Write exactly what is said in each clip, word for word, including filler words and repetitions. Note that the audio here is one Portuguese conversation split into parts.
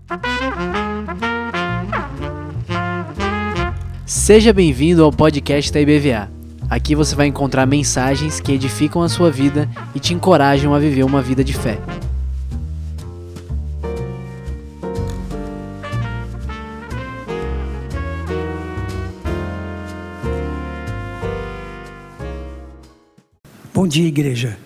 Seja bem-vindo ao podcast da I B V A. Aqui você vai encontrar mensagens que edificam a sua vida e te encorajam a viver uma vida de fé. Bom dia, igreja.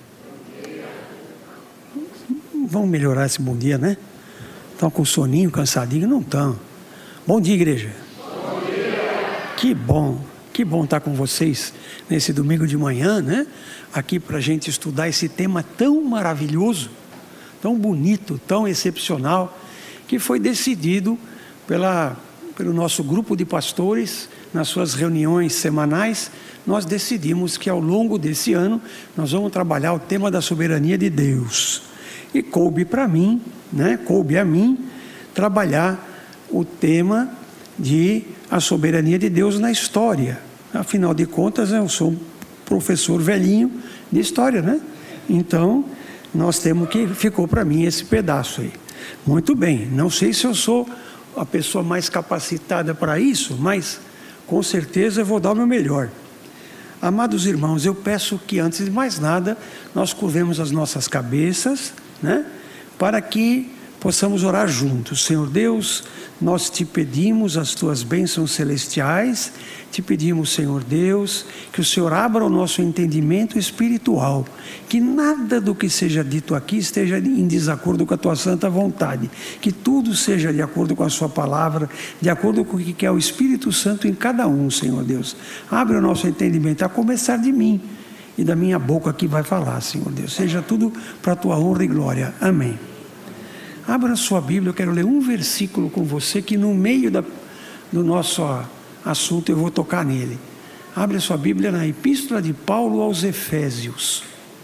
Vamos melhorar esse bom dia, né? Estão com soninho, cansadinho? Não estão. Bom dia, igreja. Bom dia. Que bom, que bom estar com vocês nesse domingo de manhã, né? Aqui para a gente estudar esse tema tão maravilhoso, tão bonito, tão excepcional, que foi decidido pela, pelo nosso grupo de pastores, nas suas reuniões semanais. Nós decidimos que ao longo desse ano nós vamos trabalhar o tema da soberania de Deus. E coube para mim, né, coube a mim, trabalhar o tema de a soberania de Deus na história. Afinal de contas, eu sou um professor velhinho de história, né? Então, nós temos que, ficou para mim esse pedaço aí. Muito bem, não sei se eu sou a pessoa mais capacitada para isso, mas com certeza eu vou dar o meu melhor. Amados irmãos, eu peço que antes de mais nada, nós curvemos as nossas cabeças, né? Para que possamos orar juntos. Senhor Deus, nós te pedimos as tuas bênçãos celestiais, te pedimos, Senhor Deus, que o Senhor abra o nosso entendimento espiritual, que nada do que seja dito aqui esteja em desacordo com a tua santa vontade, que tudo seja de acordo com a sua palavra, de acordo com o que quer o Espírito Santo em cada um, Senhor Deus. Abre o nosso entendimento, a começar de mim e da minha boca que vai falar, Senhor Deus. Seja tudo para a tua honra e glória. Amém. Abra a sua Bíblia, eu quero ler um versículo com você que no meio da, do nosso assunto eu vou tocar nele. Abre a sua Bíblia na Epístola de Paulo aos Efésios.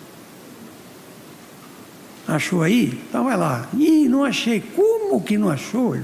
Achou aí? Então vai lá. Ih, não achei. Como que não achou?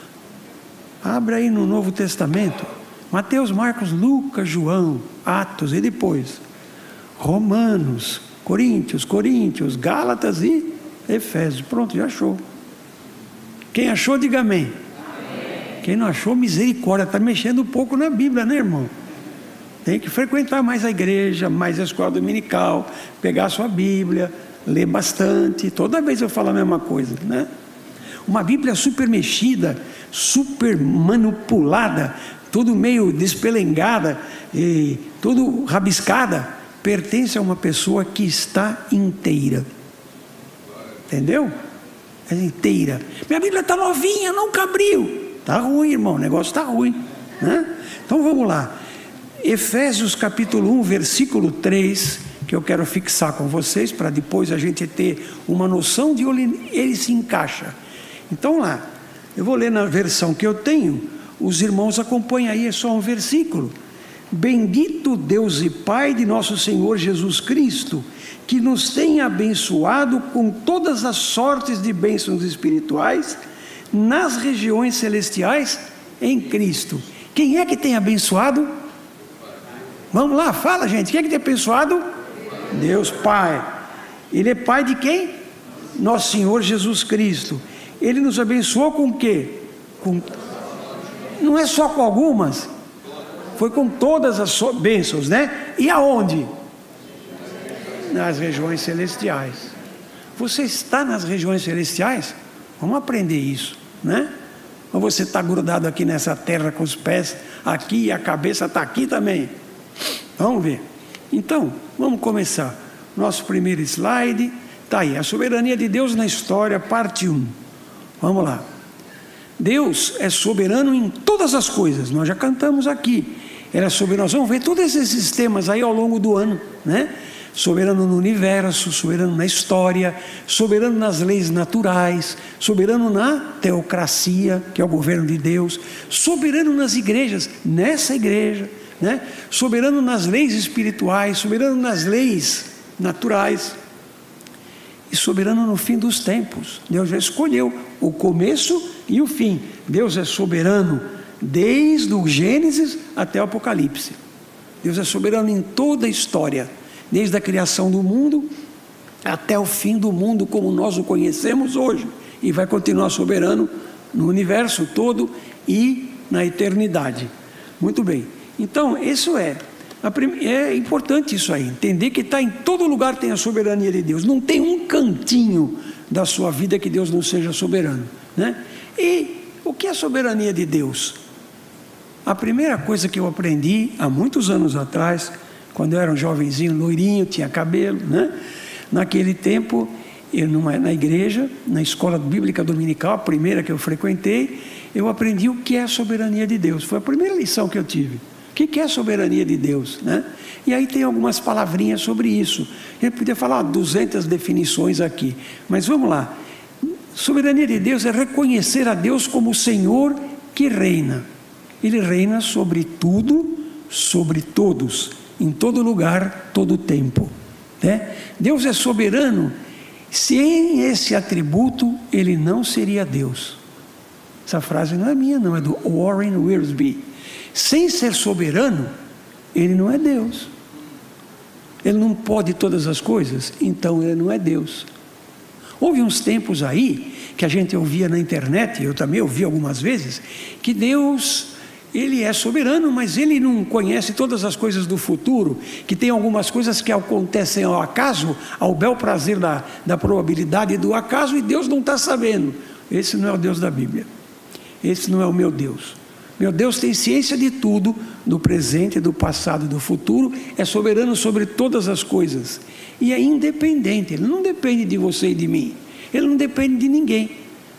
Abre aí no Novo Testamento. Mateus, Marcos, Lucas, João, Atos e depois Romanos, Coríntios, Coríntios, Gálatas e Efésios. Pronto, já achou. Quem achou, diga amém. Amém. Quem não achou, misericórdia. Está mexendo um pouco na Bíblia, né, irmão? Tem que frequentar mais a igreja, mais a escola dominical, pegar a sua Bíblia, ler bastante. Toda vez eu falo a mesma coisa, né? Uma Bíblia super mexida, super manipulada, tudo meio despelengada e tudo rabiscada, pertence a uma pessoa que está inteira. Entendeu? É inteira. Minha Bíblia está novinha, nunca abriu. Está ruim, irmão, o negócio está ruim, né? Então vamos lá. Efésios capítulo um, versículo três, que eu quero fixar com vocês, para depois a gente ter uma noção de onde ele se encaixa. Então lá, eu vou ler na versão que eu tenho, os irmãos acompanham aí, é só um versículo. Bendito Deus e Pai de nosso Senhor Jesus Cristo, que nos tem abençoado com todas as sortes de bênçãos espirituais nas regiões celestiais em Cristo. Quem é que tem abençoado? Vamos lá, fala, gente. Quem é que tem abençoado? Deus Pai. Ele é Pai de quem? Nosso Senhor Jesus Cristo. Ele nos abençoou com o quê? Com... Não é só com algumas, foi com todas as bênçãos, né? E aonde? Nas regiões celestiais. Você está nas regiões celestiais? Vamos aprender isso, né? Ou você está grudado aqui nessa terra com os pés aqui e a cabeça está aqui também? Vamos ver. Então, vamos começar. Nosso primeiro slide está aí. A soberania de Deus na história, parte um. Vamos lá. Deus é soberano em todas as coisas. Nós já cantamos aqui. Ele é soberano. Nós vamos ver todos esses temas aí ao longo do ano, né? Soberano no universo, soberano na história, soberano nas leis naturais, soberano na teocracia, que é o governo de Deus, soberano nas igrejas, nessa igreja, né? Soberano nas leis espirituais, soberano nas leis naturais e soberano no fim dos tempos. Deus já escolheu o começo e o fim. Deus é soberano desde o Gênesis até o Apocalipse. Deus é soberano em toda a história, desde a criação do mundo até o fim do mundo como nós o conhecemos hoje, e vai continuar soberano no universo todo e na eternidade. Muito bem. Então, isso é, é importante isso aí, entender que está em todo lugar tem a soberania de Deus. Não tem um cantinho da sua vida que Deus não seja soberano, né? E o que é a soberania de Deus? A primeira coisa que eu aprendi há muitos anos atrás, quando eu era um jovenzinho, loirinho, tinha cabelo, né? Naquele tempo, eu não, na igreja, na escola bíblica dominical, a primeira que eu frequentei, eu aprendi o que é a soberania de Deus. Foi a primeira lição que eu tive. O que é a soberania de Deus, né? E aí tem algumas palavrinhas sobre isso. Eu podia falar duzentas definições aqui, mas vamos lá. Soberania de Deus é reconhecer a Deus como o Senhor que reina. Ele reina sobre tudo, sobre todos, em todo lugar, todo tempo, né? Deus é soberano. Sem esse atributo, ele não seria Deus. Essa frase não é minha, não, é do Warren Wiersbe. Sem ser soberano, ele não é Deus. Ele não pode todas as coisas, então ele não é Deus. Houve uns tempos aí, que a gente ouvia na internet, eu também ouvi algumas vezes, que Deus, ele é soberano, mas ele não conhece todas as coisas do futuro, que tem algumas coisas que acontecem ao acaso, ao bel prazer da, da probabilidade do acaso, e Deus não está sabendo. Esse não é o Deus da Bíblia. Esse não é o meu Deus. Meu Deus tem ciência de tudo, do presente, do passado e do futuro, é soberano sobre todas as coisas, e é independente. Ele não depende de você e de mim, ele não depende de ninguém.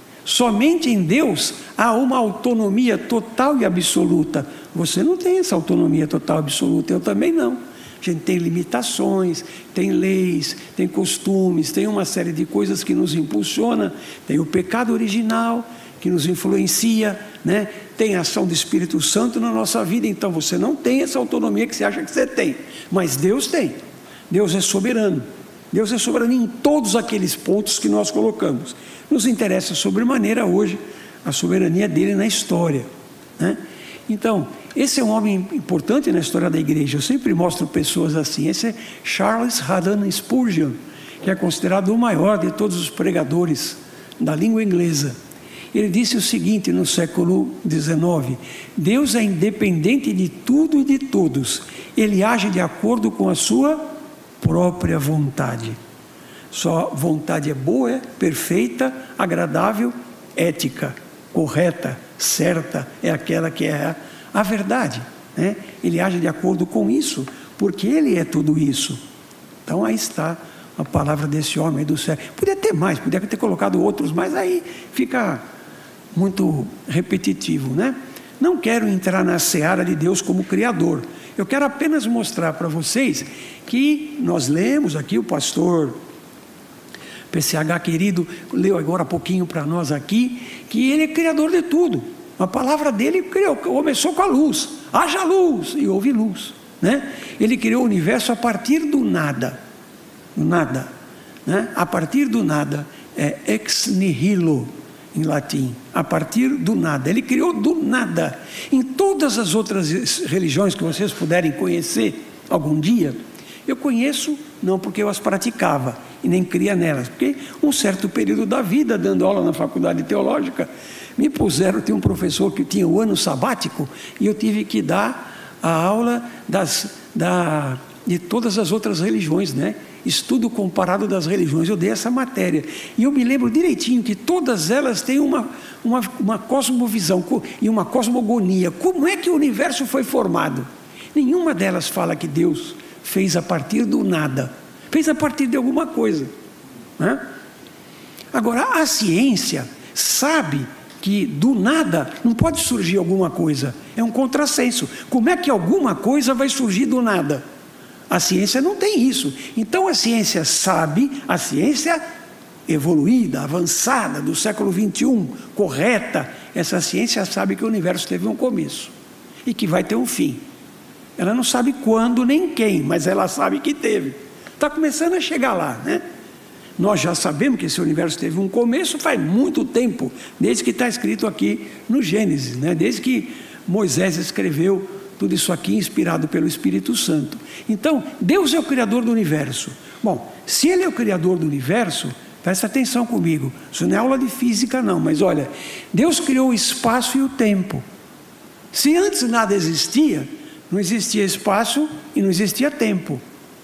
Somente em Deus há uma autonomia total e absoluta. Você não tem essa autonomia total e absoluta, eu também não. A gente tem limitações, tem leis, tem costumes, tem uma série de coisas que nos impulsiona, tem o pecado original que nos influencia, né? Tem a ação do Espírito Santo na nossa vida. Então você não tem essa autonomia que você acha que você tem, mas Deus tem. Deus é soberano. Deus é soberano em todos aqueles pontos que nós colocamos. Nos interessa sobremaneira hoje a soberania dele na história, né? Então, esse é um homem importante na história da igreja. Eu sempre mostro pessoas assim. Esse é Charles Haddon Spurgeon, que é considerado o maior de todos os pregadores da língua inglesa. Ele disse o seguinte no século dezenove: Deus é independente de tudo e de todos. Ele age de acordo com a sua própria vontade. Sua vontade é boa, perfeita, agradável, ética, correta, certa, é aquela que é a verdade, né? Ele age de acordo com isso, porque ele é tudo isso. Então aí está a palavra desse homem do céu. Podia ter mais, podia ter colocado outros, mas aí fica muito repetitivo, né? Não quero entrar na seara de Deus como Criador. Eu quero apenas mostrar para vocês que nós lemos aqui, o pastor P C H querido leu agora há pouquinho para nós aqui, que ele é criador de tudo. A palavra dele criou, começou com a luz. Haja luz, e houve luz, né? Ele criou o universo a partir do nada. Do nada, né? A partir do nada, é ex nihilo em latim, a partir do nada. Ele criou do nada. Em todas as outras religiões que vocês puderem conhecer algum dia, eu conheço não porque eu as praticava e nem cria nelas, porque um certo período da vida, dando aula na faculdade teológica, me puseram, tinha um professor que tinha o ano sabático, e eu tive que dar a aula das, da, de todas as outras religiões, né? Estudo comparado das religiões. Eu dei essa matéria, e eu me lembro direitinho que todas elas têm uma, uma, uma cosmovisão e uma cosmogonia. Como é que o universo foi formado? Nenhuma delas fala que Deus fez a partir do nada, fez a partir de alguma coisa, né? Agora, a ciência sabe que do nada não pode surgir alguma coisa, é um contrassenso. Como é que alguma coisa vai surgir do nada? A ciência não tem isso. Então a ciência sabe, a ciência evoluída, avançada, do século vinte e um, correta, essa ciência sabe que o universo teve um começo e que vai ter um fim. Ela não sabe quando nem quem, mas ela sabe que teve. Está começando a chegar lá, né? Nós já sabemos que esse universo teve um começo faz muito tempo, desde que está escrito aqui no Gênesis, né? Desde que Moisés escreveu tudo isso aqui, inspirado pelo Espírito Santo. Então, Deus é o Criador do universo. Bom, se Ele é o Criador do universo, Presta atenção comigo. Isso não é aula de física não, mas olha, Deus criou o espaço e o tempo. Se antes nada existia, não existia espaço e não existia tempo.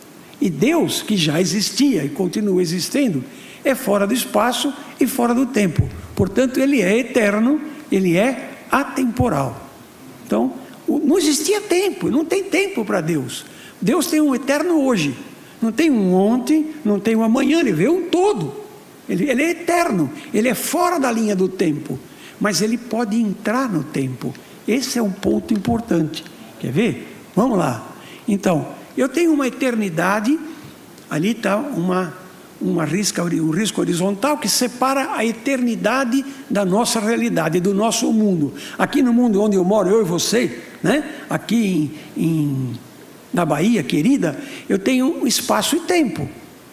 E Deus, que já existia e continua existindo, é fora do espaço e fora do tempo. Portanto, Ele é eterno, Ele é atemporal. Então, não existia tempo, não tem tempo para Deus. Deus tem um eterno hoje. Não tem um ontem, não tem um amanhã, Ele vê um todo. Ele, ele é eterno, Ele é fora da linha do tempo. Mas Ele pode entrar no tempo. Esse é um ponto importante. Quer ver? Vamos lá. Então, eu tenho uma eternidade, ali está uma, uma risca, um risco horizontal que separa a eternidade da nossa realidade, do nosso mundo. Aqui no mundo onde eu moro, eu e você, né? Aqui em, em, na Bahia, querida, eu tenho espaço e tempo.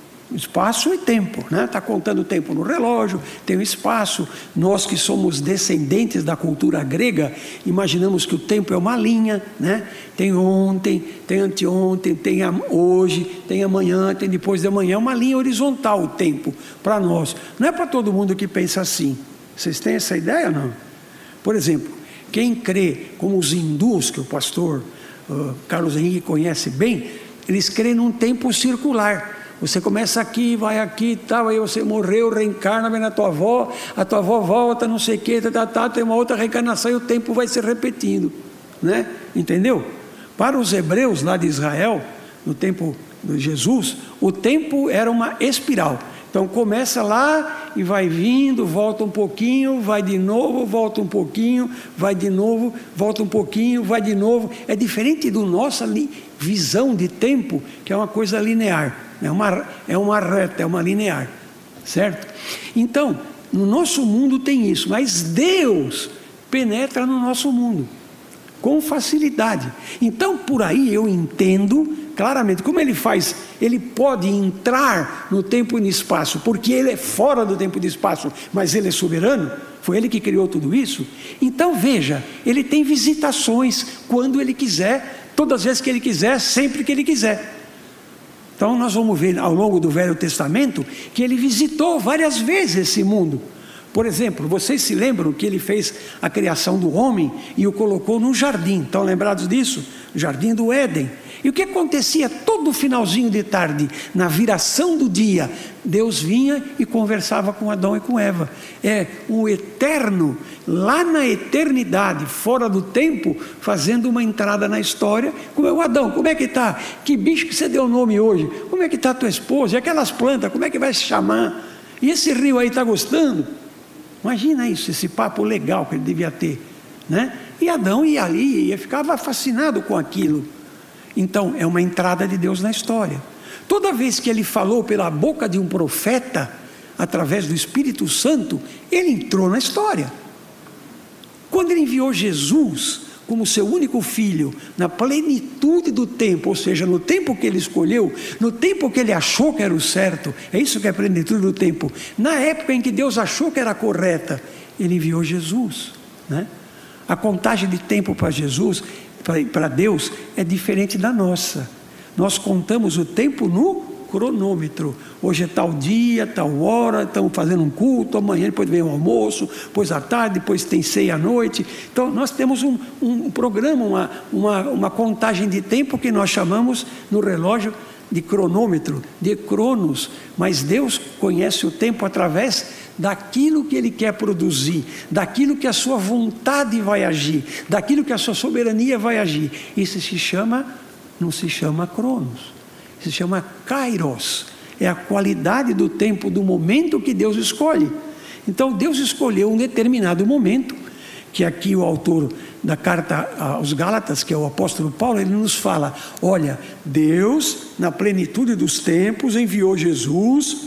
Espaço e tempo, né? Está contando o tempo no relógio, tem o espaço. Nós que somos descendentes da cultura grega, imaginamos que o tempo é uma linha, né? Tem ontem, tem anteontem, tem hoje, tem amanhã, tem depois de amanhã. É uma linha horizontal o tempo para nós. Não é para todo mundo que pensa assim. Vocês têm essa ideia ou não? Por exemplo, quem crê, como os hindus, que o pastor uh, Carlos Henrique conhece bem, eles creem num tempo circular. Você começa aqui, vai aqui e tal, aí você morreu, reencarna, vem na tua avó, a tua avó volta, não sei o que, tá, tá, tá, tem uma outra reencarnação e o tempo vai se repetindo, né? Entendeu? Para os hebreus lá de Israel, no tempo de Jesus, o tempo era uma espiral. Então começa lá e vai vindo, volta um pouquinho, vai de novo, volta um pouquinho, vai de novo, volta um pouquinho, vai de novo. É diferente da nossa visão de tempo, que é uma coisa linear. É uma, é uma reta, é uma linear, certo? Então, no nosso mundo tem isso, mas Deus penetra no nosso mundo com facilidade. Então, por aí eu entendo claramente como Ele faz. Ele pode entrar no tempo e no espaço, porque Ele é fora do tempo e do espaço, mas Ele é soberano. Foi Ele que criou tudo isso. Então, veja, Ele tem visitações quando Ele quiser, todas as vezes que Ele quiser, sempre que Ele quiser. Então nós vamos ver ao longo do Velho Testamento que Ele visitou várias vezes esse mundo. Por exemplo, vocês se lembram que Ele fez a criação do homem e o colocou num jardim. Estão lembrados disso? O jardim do Éden. E o que acontecia todo finalzinho de tarde, na viração do dia? Deus vinha e conversava com Adão e com Eva. É um eterno, lá na eternidade, fora do tempo, fazendo uma entrada na história. Como é o Adão, como é que está? Que bicho que você deu nome hoje? Como é que está a tua esposa? E aquelas plantas, como é que vai se chamar? E esse rio aí está gostando? Imagina isso, esse papo legal que ele devia ter, né? E Adão ia ali e ficava fascinado com aquilo. Então, é uma entrada de Deus na história. Toda vez que Ele falou pela boca de um profeta, através do Espírito Santo, Ele entrou na história. Quando Ele enviou Jesus como seu único filho, na plenitude do tempo, ou seja, no tempo que Ele escolheu, no tempo que Ele achou que era o certo, é isso que é a plenitude do tempo, na época em que Deus achou que era correta, Ele enviou Jesus, né? A contagem de tempo para Jesus, para Deus, é diferente da nossa. Nós contamos o tempo no cronômetro. Hoje é tal dia, tal hora, estamos fazendo um culto, amanhã depois vem o almoço, depois à tarde, depois tem ceia à noite. Então nós temos um, um programa, uma, uma, uma contagem de tempo que nós chamamos no relógio de cronômetro, de cronos. Mas Deus conhece o tempo através daquilo que Ele quer produzir, daquilo que a sua vontade vai agir, daquilo que a sua soberania vai agir. Isso se chama, não se chama cronos, se chama kairos. É a qualidade do tempo, do momento que Deus escolhe. Então Deus escolheu um determinado momento, que aqui o autor da carta aos Gálatas, que é o apóstolo Paulo, ele nos fala: olha, Deus na plenitude dos tempos enviou Jesus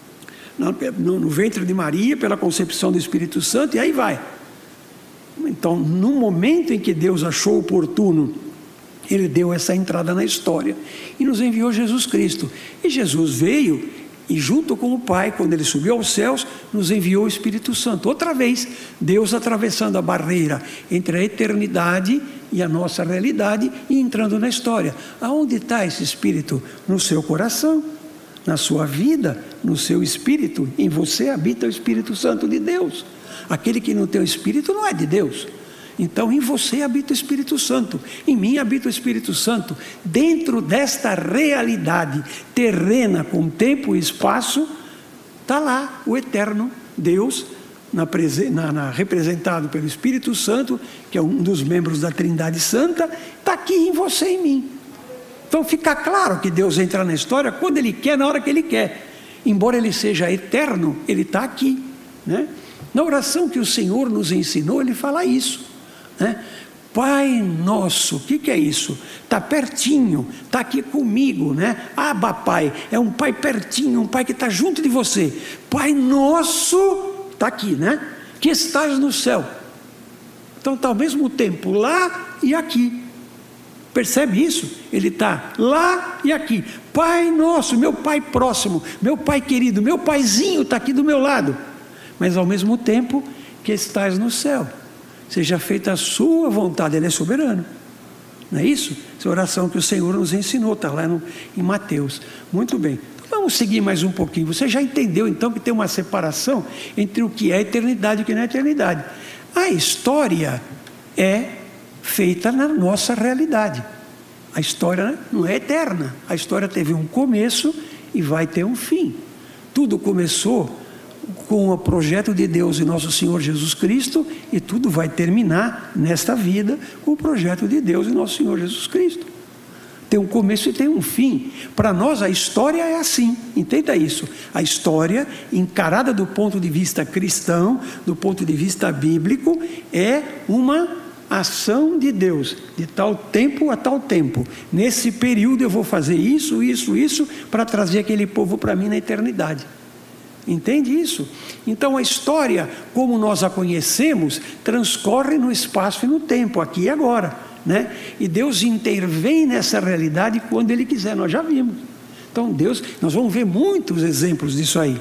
no, no ventre de Maria, pela concepção do Espírito Santo, e aí vai. Então, no momento em que Deus achou oportuno, Ele deu essa entrada na história e nos enviou Jesus Cristo. E Jesus veio e, junto com o Pai, quando Ele subiu aos céus, nos enviou o Espírito Santo. Outra vez, Deus atravessando a barreira entre a eternidade e a nossa realidade e entrando na história. Aonde está esse Espírito? No seu coração, na sua vida, no seu espírito, em você habita o Espírito Santo de Deus. Aquele que não tem o Espírito não é de Deus. Então em você habita o Espírito Santo, em mim habita o Espírito Santo. Dentro desta realidade terrena com tempo e espaço, está lá o eterno Deus, na, na, na, representado pelo Espírito Santo, que é um dos membros da Trindade Santa, está aqui em você e em mim. Então fica claro que Deus entra na história quando Ele quer, na hora que Ele quer. Embora Ele seja eterno, Ele está aqui, né? Na oração que o Senhor nos ensinou, Ele fala isso, né? Pai nosso, o que, que é isso? Está pertinho, está aqui comigo, né? Abba Pai, é um Pai pertinho, um Pai que está junto de você. Pai nosso, está aqui, né? Que estás no céu. Então está ao mesmo tempo lá e aqui. Percebe isso? Ele está lá e aqui. Pai nosso, meu Pai próximo, meu Pai querido, meu Paizinho está aqui do meu lado. Mas ao mesmo tempo que estás no céu. Seja feita a sua vontade, Ele é soberano. Não é isso? Essa oração que o Senhor nos ensinou, está lá no, em Mateus. Muito bem. Então, vamos seguir mais um pouquinho. Você já entendeu então que tem uma separação entre o que é eternidade e o que não é eternidade. A história é feita na nossa realidade. A história não é eterna. A história teve um começo e vai ter um fim. Tudo começou com o projeto de Deus e nosso Senhor Jesus Cristo, e tudo vai terminar nesta vida com o projeto de Deus e nosso Senhor Jesus Cristo. Tem um começo e tem um fim. Para nós a história é assim, entenda isso. A história, encarada do ponto de vista cristão, do ponto de vista bíblico, é uma ação de Deus, de tal tempo a tal tempo. Nesse período eu vou fazer isso, isso, isso, para trazer aquele povo para mim na eternidade. Entende isso? Então a história, como nós a conhecemos, transcorre no espaço e no tempo, aqui e agora, né? E Deus intervém nessa realidade quando Ele quiser, nós já vimos. Então Deus, nós vamos ver muitos exemplos disso aí.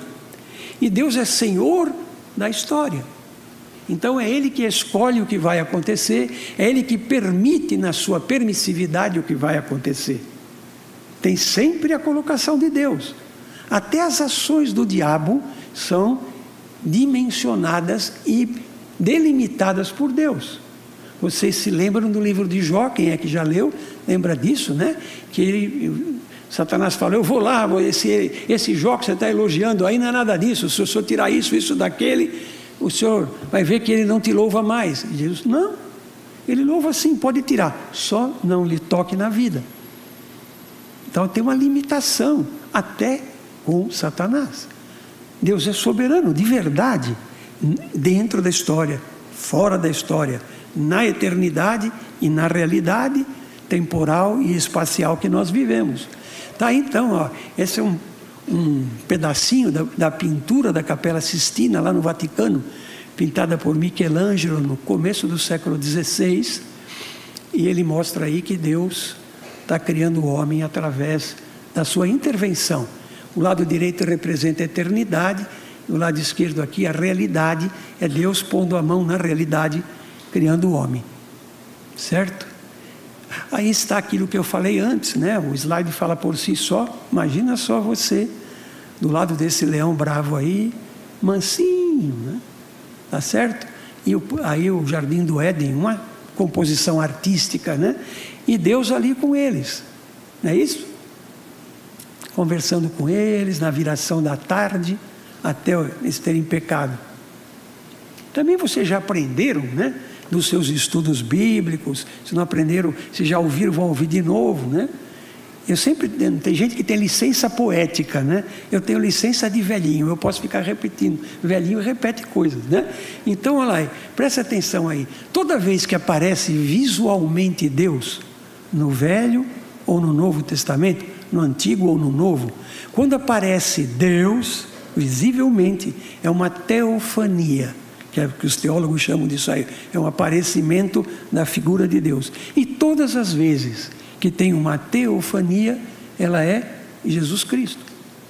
E Deus é Senhor da história. Então é Ele que escolhe o que vai acontecer, é Ele que permite na sua permissividade o que vai acontecer. Tem sempre a colocação de Deus. Até as ações do diabo são dimensionadas e delimitadas por Deus. Vocês se lembram do livro de Jó? Quem é que já leu? Lembra disso, né? Que ele, Satanás falou, eu vou lá, esse, esse Jó que você está elogiando aí não é nada disso. Se o senhor tirar isso, isso daquele, o senhor vai ver que ele não te louva mais. E Jesus, não, ele louva sim, pode tirar, só não lhe toque na vida. Então tem uma limitação, até com Satanás. Deus é soberano, de verdade, dentro da história, fora da história, na eternidade e na realidade temporal e espacial que nós vivemos. Tá, então, ó, esse é um, um pedacinho da, da pintura da Capela Sistina, lá no Vaticano, pintada por Michelangelo no começo do século dezesseis, e ele mostra aí que Deus está criando o homem através da sua intervenção. O lado direito representa a eternidade, o lado esquerdo aqui a realidade, é Deus pondo a mão na realidade, criando o homem. Certo? Aí está aquilo que eu falei antes, né? O slide fala por si só. Imagina só você, do lado desse leão bravo aí, mansinho, né? Tá certo? E o, aí o Jardim do Éden, uma composição artística, né? E Deus ali com eles, não é isso? Conversando com eles na viração da tarde, até eles terem pecado. Também vocês já aprenderam, né? Dos seus estudos bíblicos, se não aprenderam, se já ouviram, vão ouvir de novo, né? Eu sempre, tem gente que tem licença poética, né? Eu tenho licença de velhinho, eu posso ficar repetindo, velhinho repete coisas, né? Então, olha lá, presta atenção aí, toda vez que aparece visualmente Deus, no Velho ou no Novo Testamento, no Antigo ou no Novo, quando aparece Deus, visivelmente, é uma teofania, que é o que os teólogos chamam disso aí, é um aparecimento da figura de Deus. E todas as vezes que tem uma teofania, ela é Jesus Cristo.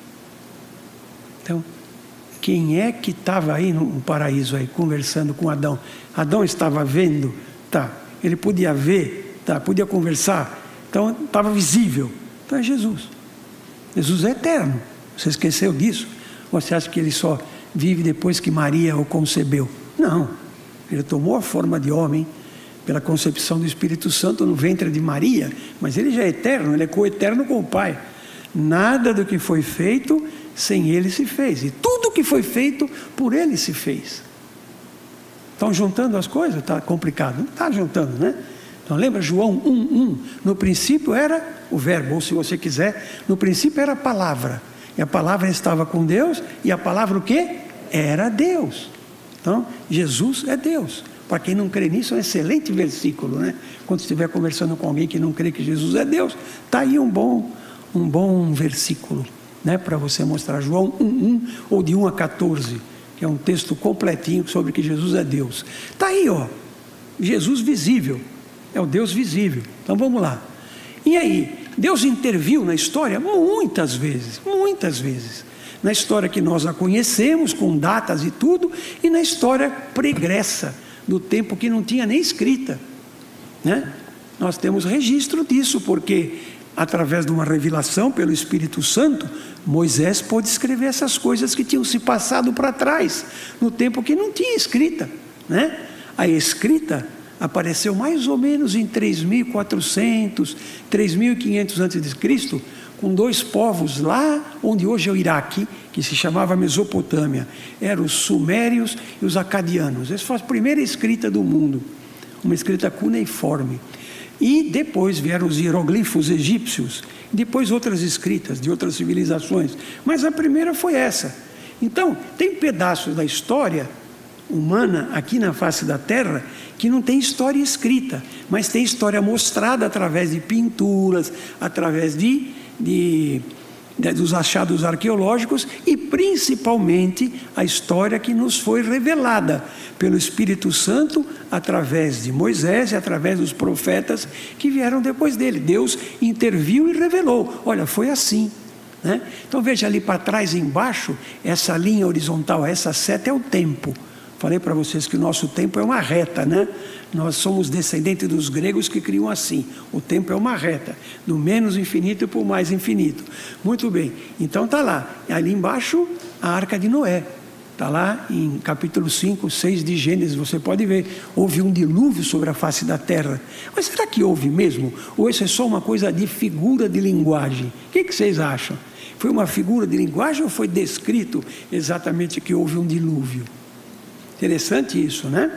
Então, quem é que estava aí no paraíso aí, conversando com Adão? Adão estava vendo, tá, ele podia ver, tá, podia conversar, então estava visível. Então é Jesus. Jesus é eterno. Você esqueceu disso? Ou você acha que ele só vive depois que Maria o concebeu? Não, ele tomou a forma de homem pela concepção do Espírito Santo no ventre de Maria, mas ele já é eterno, ele é coeterno com o Pai. Nada do que foi feito sem ele se fez, e tudo que foi feito por ele se fez. Estão juntando as coisas? Está complicado. Não está juntando, né? Então lembra João um, um, no princípio era o verbo, ou se você quiser, no princípio era a palavra, e a palavra estava com Deus, e a palavra o quê? Era Deus. Então Jesus é Deus. Para quem não crê nisso, é um excelente versículo, né? Quando estiver conversando com alguém que não crê que Jesus é Deus, está aí um bom, um bom versículo, né? Para você mostrar. João um, um, ou de um a quatorze, que é um texto completinho sobre que Jesus é Deus. Está aí, ó, Jesus visível, é o Deus visível. Então vamos lá. E aí, Deus interviu na história muitas vezes, muitas vezes. Na história que nós a conhecemos, com datas e tudo, e na história pregressa, do tempo que não tinha nem escrita, né? Nós temos registro disso, porque através de uma revelação pelo Espírito Santo, Moisés pôde escrever essas coisas que tinham se passado para trás, no tempo que não tinha escrita, né? A escrita apareceu mais ou menos em três mil e quatrocentos, três mil e quinhentos antes de Cristo, com dois povos lá onde hoje é o Iraque, que se chamava Mesopotâmia. Eram os sumérios e os acadianos. Essa foi a primeira escrita do mundo, uma escrita cuneiforme. E depois vieram os hieroglifos egípcios, depois outras escritas de outras civilizações, mas a primeira foi essa. Então, tem pedaços da história humana aqui na face da Terra que não tem história escrita, mas tem história mostrada através de pinturas, através de, de, de dos achados arqueológicos, e principalmente a história que nos foi revelada pelo Espírito Santo através de Moisés e através dos profetas que vieram depois dele. Deus interviu e revelou, olha, foi assim, né? Então veja ali para trás embaixo, essa linha horizontal, essa seta é o tempo. Falei para vocês que o nosso tempo é uma reta, né? Nós somos descendentes dos gregos que criam assim. O tempo é uma reta, do menos infinito para o mais infinito. Muito bem, então está lá. Ali embaixo, a Arca de Noé. Está lá em capítulo cinco, seis de Gênesis, você pode ver. Houve um dilúvio sobre a face da terra. Mas será que houve mesmo? Ou isso é só uma coisa de figura de linguagem? O que, que vocês acham? Foi uma figura de linguagem ou foi descrito exatamente que houve um dilúvio? Interessante isso, né?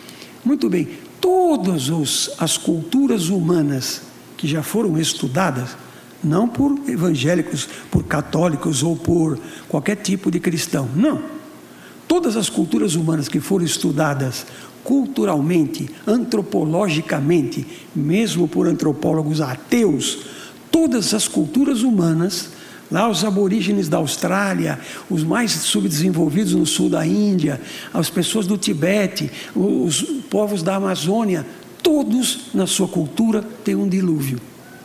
Muito bem, todas os, as culturas humanas que já foram estudadas, não por evangélicos, por católicos ou por qualquer tipo de cristão, não. Todas as culturas humanas que foram estudadas culturalmente, antropologicamente, mesmo por antropólogos ateus, todas as culturas humanas, lá os aborígenes da Austrália, os mais subdesenvolvidos no sul da Índia, as pessoas do Tibete, os povos da Amazônia, todos na sua cultura têm um dilúvio.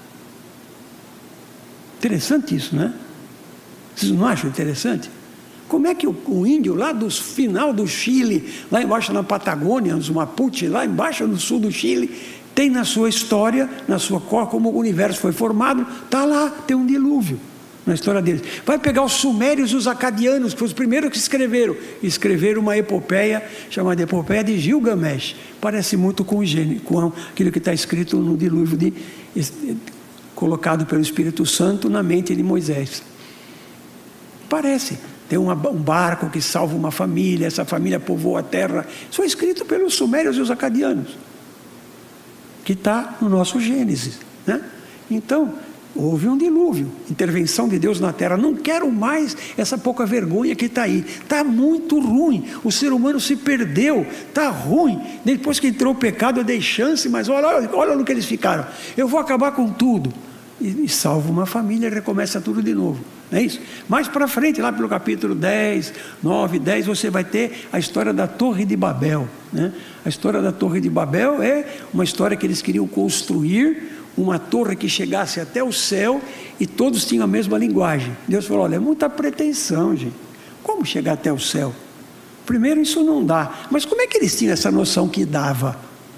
Interessante isso, né? Vocês não acham interessante? Como é que o, o índio lá do final do Chile, lá embaixo na Patagônia, os Mapuche, lá embaixo no sul do Chile, tem na sua história, na sua cor, como o universo foi formado, está lá, tem um dilúvio na história deles. Vai pegar os sumérios e os acadianos, que foram os primeiros que escreveram. Escreveram uma epopeia, chamada Epopeia de Gilgamesh. Parece muito com, o gênio, com aquilo que está escrito no dilúvio, de, colocado pelo Espírito Santo na mente de Moisés. Parece. Tem uma, um barco que salva uma família, essa família povoa a terra. Isso foi escrito pelos sumérios e os acadianos, que está no nosso Gênesis, né? Então, houve um dilúvio, intervenção de Deus na terra. Não quero mais essa pouca vergonha que está aí. Está muito ruim. O ser humano se perdeu. Está ruim. Depois que entrou o pecado, eu dei chance, mas olha, olha no que eles ficaram. Eu vou acabar com tudo. E, e salvo uma família e recomeça tudo de novo. Não é isso? Mais para frente, lá pelo capítulo dez, nove, dez, você vai ter a história da Torre de Babel, né? A história da Torre de Babel é uma história que eles queriam construir uma torre que chegasse até o céu e todos tinham a mesma linguagem. Deus falou, olha, é muita pretensão, gente. Como chegar até o céu? Primeiro, isso não dá. Mas como é que eles tinham essa noção que dava? Como é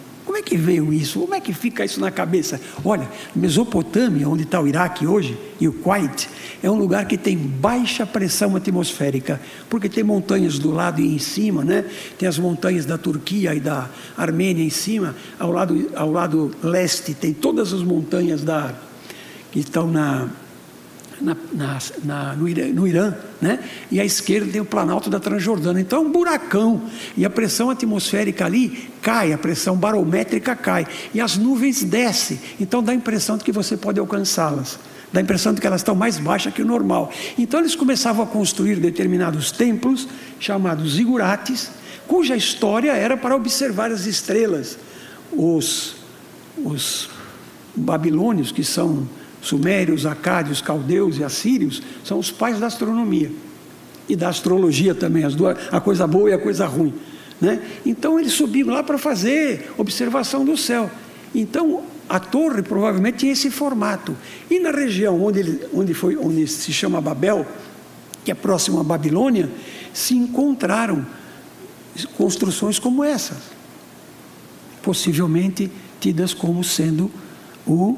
que veio isso? Como é que fica isso na cabeça? Olha, Mesopotâmia, onde está o Iraque hoje, e o Kuwait, é um lugar que tem baixa pressão atmosférica, porque tem montanhas do lado e em cima, né? Tem as montanhas da Turquia e da Armênia em cima, ao lado, ao lado leste tem todas as montanhas da, que estão na... Na, na, na, no, Irã, no Irã, né? E à esquerda tem o Planalto da Transjordânia. Então é um buracão, e a pressão atmosférica ali cai, a pressão barométrica cai, e as nuvens descem, então dá a impressão de que você pode alcançá-las, dá a impressão de que elas estão mais baixas que o normal. Então eles começavam a construir determinados templos, chamados zigurates, cuja história era para observar as estrelas. Os, os babilônios, que são sumérios, acádios, caldeus e assírios, são os pais da astronomia e da astrologia também, as duas, a coisa boa e a coisa ruim, né? Então eles subiam lá para fazer observação do céu. Então a torre provavelmente tinha esse formato. E na região onde, ele, onde, foi, onde se chama Babel, que é próximo à Babilônia, se encontraram construções como essas, possivelmente tidas como sendo o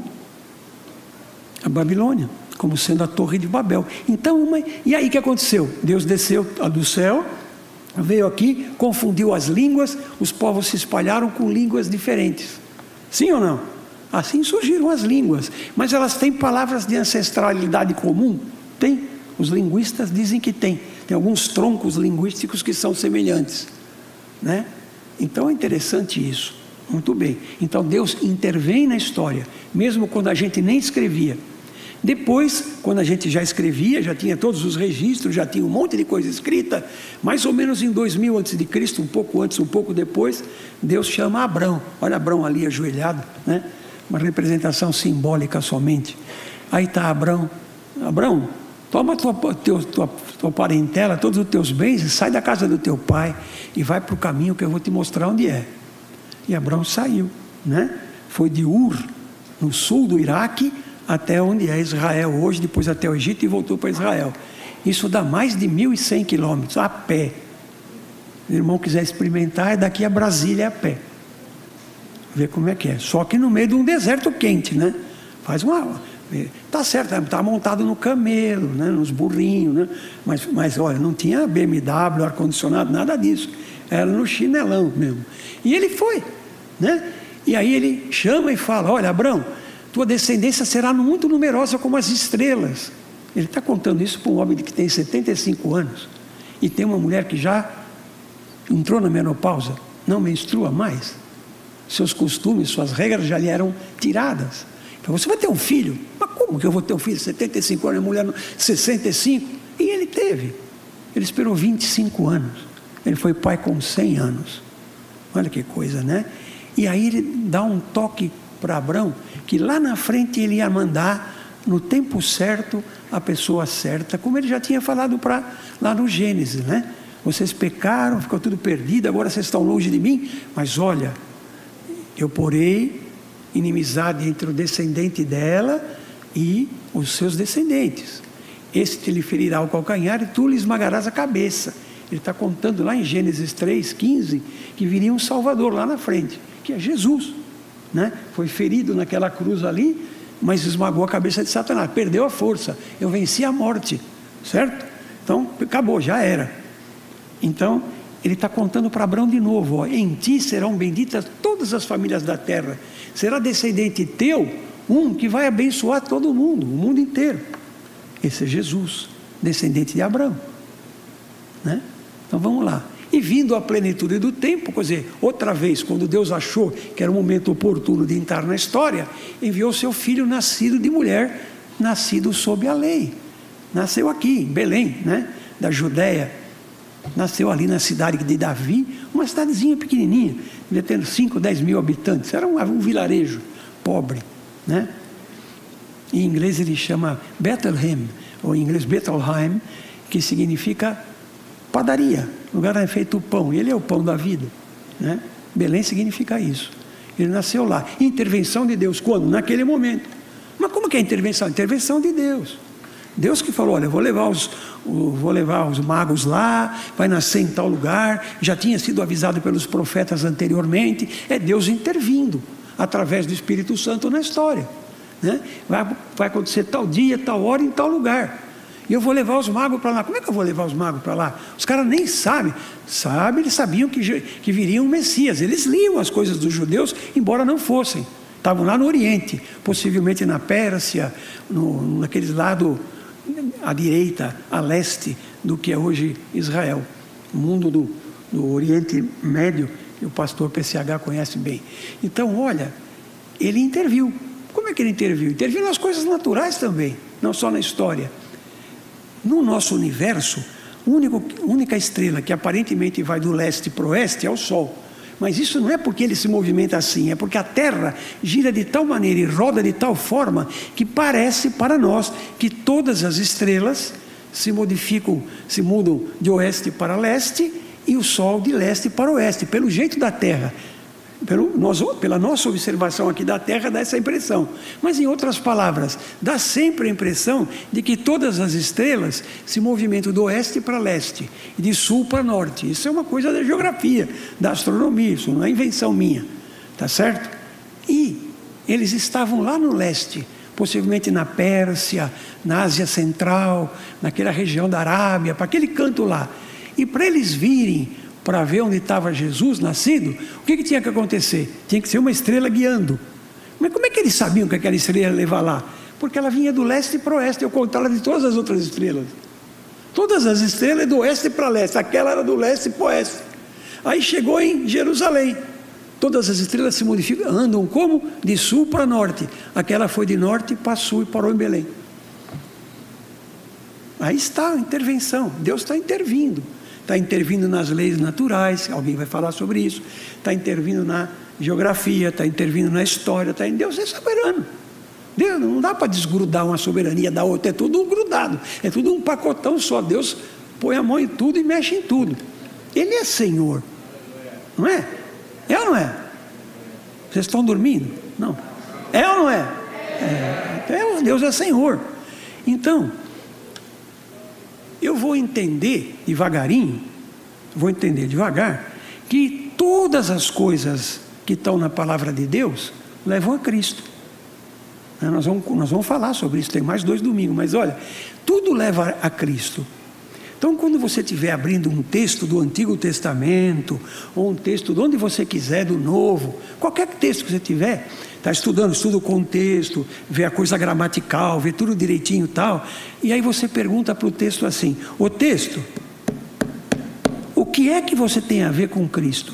a Babilônia, como sendo a Torre de Babel. Então, uma... e aí o que aconteceu? Deus desceu do céu, veio aqui, confundiu as línguas, os povos se espalharam com línguas diferentes. Sim ou não? Assim surgiram as línguas. Mas elas têm palavras de ancestralidade comum? Tem. Os linguistas dizem que tem. Tem alguns troncos linguísticos que são semelhantes, né? Então é interessante isso. Muito bem. Então Deus intervém na história, mesmo quando a gente nem escrevia. Depois, quando a gente já escrevia, já tinha todos os registros, já tinha um monte de coisa escrita, mais ou menos em dois mil antes de Cristo, um pouco antes, um pouco depois, Deus chama Abrão. Olha Abrão ali ajoelhado, né? Uma representação simbólica somente. Aí está Abrão. Abrão, toma tua, tua, tua, tua parentela, todos os teus bens, e sai da casa do teu pai e vai para o caminho que eu vou te mostrar onde é. E Abrão saiu, né? Foi de Ur, no sul do Iraque, até onde é Israel hoje, depois até o Egito e voltou para Israel. Isso dá mais de mil e cem quilômetros a pé. Se o irmão quiser experimentar, é daqui a Brasília a pé. Ver como é que é. Só que no meio de um deserto quente, né? Faz uma... Tá certo, está montado no camelo, né? Nos burrinhos, né? Mas, mas olha, não tinha B M W, ar-condicionado, nada disso. Era no chinelão mesmo. E ele foi, né? E aí ele chama e fala: olha, Abrão, tua descendência será muito numerosa como as estrelas. Ele está contando isso para um homem que tem setenta e cinco anos e tem uma mulher que já entrou na menopausa, não menstrua mais. Seus costumes, suas regras já lhe eram tiradas. Então você vai ter um filho. Mas como que eu vou ter um filho de setenta e cinco anos, a mulher sessenta e cinco? E ele teve. Ele esperou vinte e cinco anos. Ele foi pai com cem anos. Olha que coisa, né? E aí ele dá um toque para Abrão, que lá na frente ele ia mandar, no tempo certo, a pessoa certa, como ele já tinha falado pra, lá no Gênesis, né? Vocês pecaram, ficou tudo perdido, agora vocês estão longe de mim, mas olha, eu porei inimizade entre o descendente dela e os seus descendentes. Este te lhe ferirá o calcanhar e tu lhe esmagarás a cabeça. Ele está contando lá em Gênesis três, quinze, que viria um Salvador lá na frente, que é Jesus, né? Foi ferido naquela cruz ali, mas esmagou a cabeça de Satanás, perdeu a força. Eu venci a morte, certo? Então, acabou, já era. Então, ele está contando para Abrão de novo, ó, em ti serão benditas todas as famílias da terra. Será descendente teu, um que vai abençoar todo mundo, o mundo inteiro. Esse é Jesus, descendente de Abrão, né? Então vamos lá. E vindo à plenitude do tempo, quer dizer, outra vez, quando Deus achou que era o momento oportuno de entrar na história, enviou seu filho nascido de mulher, nascido sob a lei. Nasceu aqui, em Belém, né? Da Judéia. Nasceu ali na cidade de Davi, uma cidadezinha pequenininha, devia ter cinco, dez mil habitantes, era um, um vilarejo pobre, né? Em inglês ele chama Bethlehem, ou em inglês Bethelheim, que significa padaria, lugar onde é feito o pão, ele é o pão da vida, né? Belém significa isso. Ele nasceu lá. Intervenção de Deus, quando? Naquele momento. Mas como que é intervenção? Intervenção de Deus. Deus que falou, olha, vou levar os, vou levar os magos lá, vai nascer em tal lugar, já tinha sido avisado pelos profetas anteriormente, é Deus intervindo, através do Espírito Santo na história, né? vai, vai acontecer tal dia, tal hora, em tal lugar, e eu vou levar os magos para lá. Como é que eu vou levar os magos para lá? Os caras nem sabem, sabem, eles sabiam que, que viria um Messias, eles liam as coisas dos judeus, embora não fossem, estavam lá no Oriente, possivelmente na Pérsia, no, naqueles lados, à direita, a leste do que é hoje Israel, o mundo do, do Oriente Médio, que o pastor P C H conhece bem. Então, olha, ele interviu. Como é que ele interviu? Interviu nas coisas naturais também, não só na história. No nosso universo, a única estrela que aparentemente vai do leste para o oeste é o Sol. Mas isso não é porque ele se movimenta assim, é porque a Terra gira de tal maneira e roda de tal forma que parece para nós que todas as estrelas se modificam, se mudam de oeste para leste e o Sol de leste para oeste, pelo jeito da Terra. Pelo, nós, pela nossa observação aqui da Terra dá essa impressão, mas em outras palavras, dá sempre a impressão de que todas as estrelas se movimentam do oeste para leste e de sul para norte. Isso é uma coisa da geografia, da astronomia, isso não é invenção minha, tá certo? E eles estavam lá no leste, possivelmente na Pérsia, na Ásia Central, naquela região da Arábia, para aquele canto lá, e para eles virem para ver onde estava Jesus nascido, o que, que tinha que acontecer? Tinha que ser uma estrela guiando. Mas como é que eles sabiam que aquela estrela ia levar lá? Porque ela vinha do leste para o oeste, ao contrário de todas as outras estrelas. Todas as estrelas do oeste para leste, aquela era do leste para o oeste. Aí chegou em Jerusalém, todas as estrelas se modificam, andam como? De sul para norte. Aquela foi de norte para sul e parou em Belém. Aí está a intervenção, Deus está intervindo. Está intervindo nas leis naturais, alguém vai falar sobre isso, está intervindo na geografia, está intervindo na história, está em Deus é soberano. Deus, não dá para desgrudar uma soberania da outra, é tudo um grudado, é tudo um pacotão só. Deus põe a mão em tudo e mexe em tudo. Ele é Senhor, não é? É ou não é? Vocês estão dormindo? Não. É ou não é? É. Deus é Senhor. Então, eu vou entender devagarinho, vou entender devagar, que todas as coisas que estão na palavra de Deus levam a Cristo. Nós vamos, nós vamos falar sobre isso, tem mais dois domingos, mas olha, tudo leva a Cristo. Então, quando você estiver abrindo um texto do Antigo Testamento, ou um texto de onde você quiser, do Novo, qualquer texto que você tiver, está estudando, estuda o contexto, vê a coisa gramatical, vê tudo direitinho e tal, e aí você pergunta para o texto assim, o texto, o que é que você tem a ver com Cristo?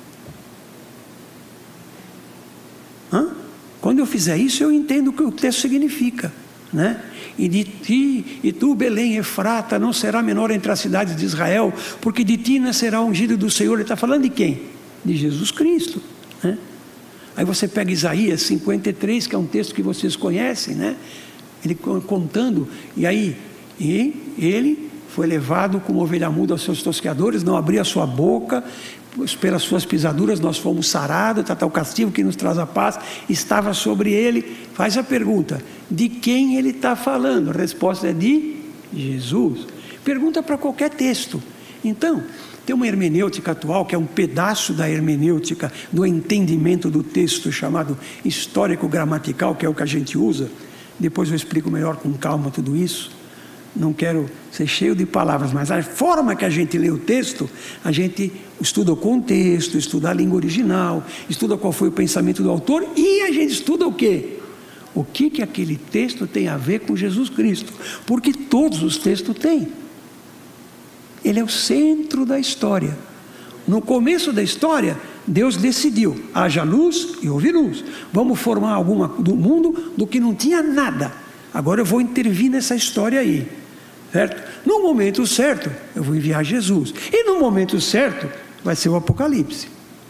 Hã? Quando eu fizer isso, eu entendo o que o texto significa, né? E de ti, e tu, Belém, Efrata, não será menor entre as cidades de Israel, porque de ti nascerá ungido do Senhor. Ele está falando de quem? De Jesus Cristo, né? Aí você pega Isaías cinquenta e três, que é um texto que vocês conhecem, né? Ele contando, e aí, e ele foi levado como ovelha muda aos seus tosqueadores, não abria a sua boca, pelas suas pisaduras nós fomos sarados, está o castigo que nos traz a paz, estava sobre ele. Faz a pergunta, de quem ele está falando? A resposta é de Jesus. Pergunta para qualquer texto. Então, tem uma hermenêutica atual, que é um pedaço da hermenêutica, do entendimento do texto, chamado histórico-gramatical, que é o que a gente usa. Depois eu explico melhor com calma tudo isso. Não quero ser cheio de palavras, mas a forma que a gente lê o texto, a gente estuda o contexto, estuda a língua original, estuda qual foi o pensamento do autor, e a gente estuda o quê? O que que aquele texto tem a ver com Jesus Cristo, porque todos os textos têm. Ele é o centro da história. No começo da história, Deus decidiu, haja luz e houve luz. Vamos formar alguma do mundo do que não tinha nada. Agora eu vou intervir nessa história aí, certo? No momento certo, eu vou enviar Jesus. E no momento certo, vai ser o Apocalipse.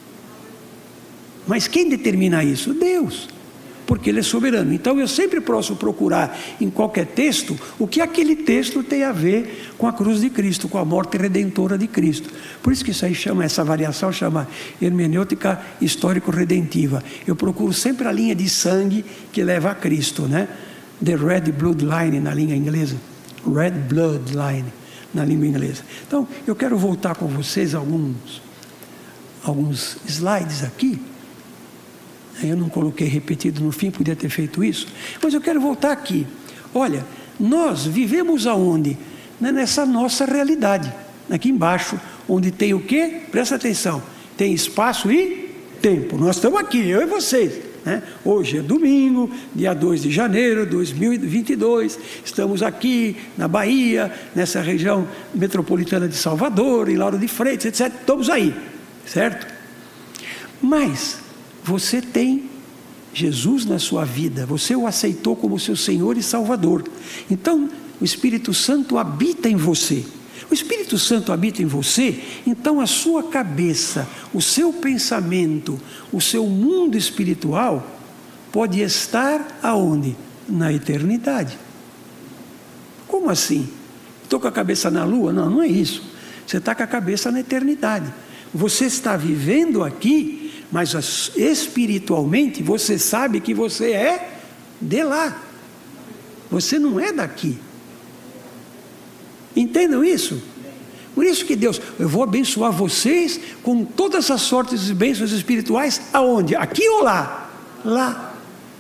Mas quem determina isso? Deus. Porque Ele é soberano. Então eu sempre posso procurar em qualquer texto o que aquele texto tem a ver com a cruz de Cristo, com a morte redentora de Cristo. Por isso que isso aí chama, essa variação chama hermenêutica histórico-redentiva. Eu procuro sempre a linha de sangue que leva a Cristo, né? The Red Bloodline na língua inglesa. Red Bloodline, na língua inglesa. Então, eu quero voltar com vocês alguns, alguns slides aqui. Eu não coloquei repetido no fim, podia ter feito isso. Mas eu quero voltar aqui. Olha, nós vivemos aonde? Nessa nossa realidade. Aqui embaixo, onde tem o quê? Presta atenção. Tem espaço e tempo. Nós estamos aqui, eu e vocês. Né? Hoje é domingo, dia dois de janeiro de dois mil e vinte e dois. Estamos aqui na Bahia, nessa região metropolitana de Salvador, em Lauro de Freitas, etcétera. Estamos aí, certo? Mas você tem Jesus na sua vida, você o aceitou como seu Senhor e Salvador. Então, o Espírito Santo habita em você. O Espírito Santo habita em você, então a sua cabeça, o seu pensamento, o seu mundo espiritual pode estar aonde? Na eternidade. Como assim? Estou com a cabeça na lua? Não, não é isso. Você está com a cabeça na eternidade. Você está vivendo aqui, mas espiritualmente você sabe que você é de lá. Você não é daqui. Entendam isso? Por isso que Deus, eu vou abençoar vocês com todas as sortes de bênçãos espirituais, aonde? Aqui ou lá? Lá.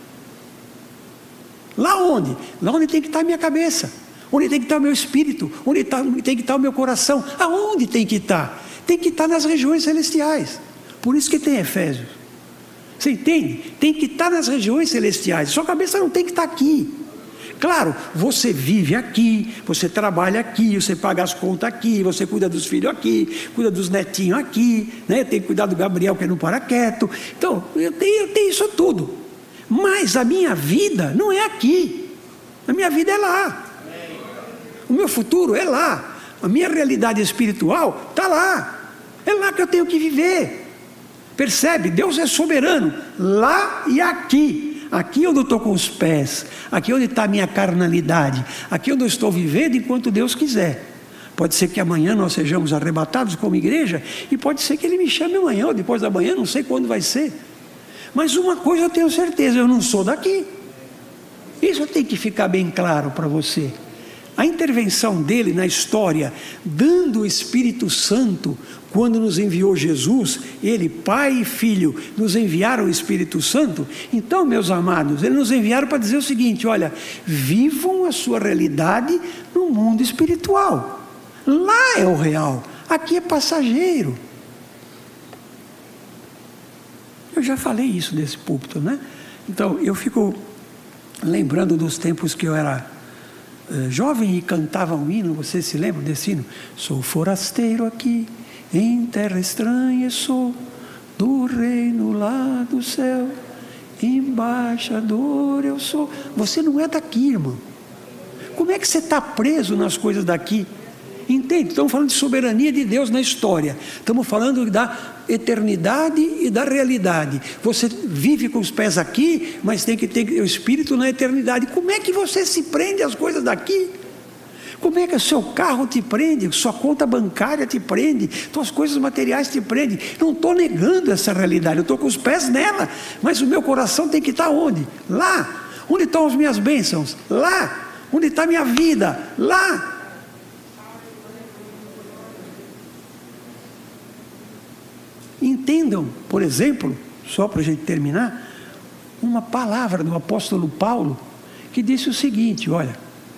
Lá onde? Lá onde tem que estar a minha cabeça, onde tem que estar o meu espírito, onde tem que estar o meu coração. Aonde tem que estar? Tem que estar nas regiões celestiais. Por isso que tem Efésios. Você entende? Tem que estar nas regiões celestiais. Sua cabeça não tem que estar aqui. Claro, você vive aqui, você trabalha aqui, você paga as contas aqui, você cuida dos filhos aqui, cuida dos netinhos aqui, né? Tem que cuidar do Gabriel que não para quieto. Então, eu tenho, eu tenho isso tudo. Mas a minha vida não é aqui. A minha vida é lá. O meu futuro é lá. A minha realidade espiritual está lá. É lá que eu tenho que viver. Percebe? Deus é soberano lá e aqui. Aqui onde eu estou com os pés, aqui onde está a minha carnalidade, aqui onde eu estou vivendo enquanto Deus quiser. Pode ser que amanhã nós sejamos arrebatados como igreja, e pode ser que Ele me chame amanhã ou depois da manhã, não sei quando vai ser. Mas uma coisa eu tenho certeza, eu não sou daqui. Isso tem que ficar bem claro para você. A intervenção dele na história, dando o Espírito Santo, quando nos enviou Jesus, ele, Pai e Filho, nos enviaram o Espírito Santo. Então, meus amados, eles nos enviaram para dizer o seguinte: olha, vivam a sua realidade no mundo espiritual. Lá é o real, aqui é passageiro. Eu já falei isso nesse púlpito, né? Então, eu fico lembrando dos tempos que eu era Uh, jovem e cantava um hino. Você se lembra desse hino? Sou forasteiro aqui, em terra estranha sou, do reino lá do céu, embaixador eu sou. Você não é daqui, irmão. Como é que você está preso nas coisas daqui? Entende? Estamos falando de soberania de Deus na história. Estamos falando da eternidade e da realidade. Você vive com os pés aqui, mas tem que ter o espírito na eternidade. Como é que você se prende às coisas daqui? Como é que o seu carro te prende? Sua conta bancária te prende? Suas coisas materiais te prendem? Não estou negando essa realidade, eu estou com os pés nela. Mas o meu coração tem que estar onde? Lá. Onde estão as minhas bênçãos? Lá. Onde está a minha vida? Lá. Entendam, por exemplo, só para a gente terminar, uma palavra do apóstolo Paulo, que disse o seguinte: olha,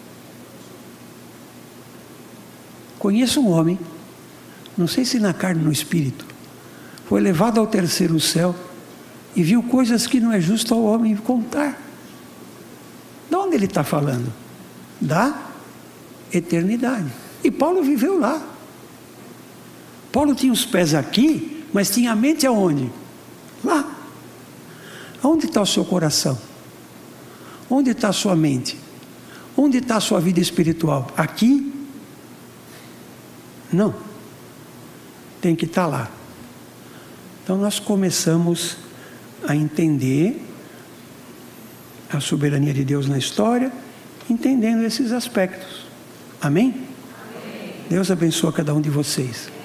conheço um homem, não sei se na carne ou no espírito, foi levado ao terceiro céu e viu coisas que não é justo ao homem contar. De onde ele está falando? Da eternidade. E Paulo viveu lá. Paulo tinha os pés aqui, mas tinha a mente aonde? Lá. Onde está o seu coração? Onde está a sua mente? Onde está a sua vida espiritual? Aqui? Não. Tem que estar lá. Então nós começamos a entender a soberania de Deus na história, entendendo esses aspectos. Amém? Amém. Deus abençoe cada um de vocês.